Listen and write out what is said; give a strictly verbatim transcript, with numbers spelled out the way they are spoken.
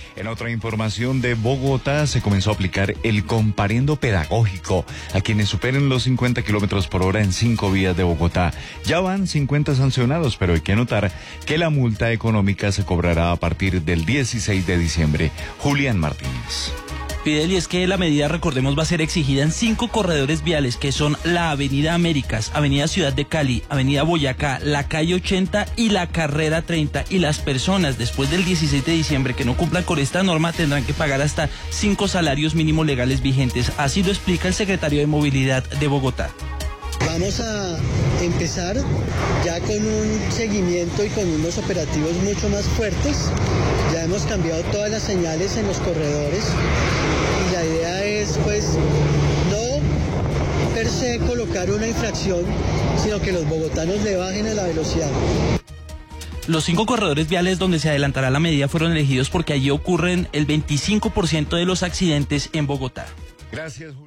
En otra información de Bogotá, se comenzó a aplicar el comparendo pedagógico a quienes superen los cincuenta kilómetros por hora en cinco vías de Bogotá. Ya van cincuenta sancionados, pero hay que notar que la multa económica se cobrará a partir del dieciséis de diciembre. Julián Martínez. Fidel, y es que la medida, recordemos, va a ser exigida en cinco corredores viales, que son la Avenida Américas, Avenida Ciudad de Cali, Avenida Boyacá, la Calle ochenta y la Carrera treinta. Y las personas, después del dieciséis de diciembre, que no cumplan con esta norma, tendrán que pagar hasta cinco salarios mínimos legales vigentes. Así lo explica el secretario de Movilidad de Bogotá. Vamos a empezar ya con un seguimiento y con unos operativos mucho más fuertes. Ya hemos cambiado todas las señales en los corredores y la idea es, pues, no per se colocar una infracción, sino que los bogotanos le bajen a la velocidad. Los cinco corredores viales donde se adelantará la medida fueron elegidos porque allí ocurren el veinticinco por ciento de los accidentes en Bogotá. Gracias.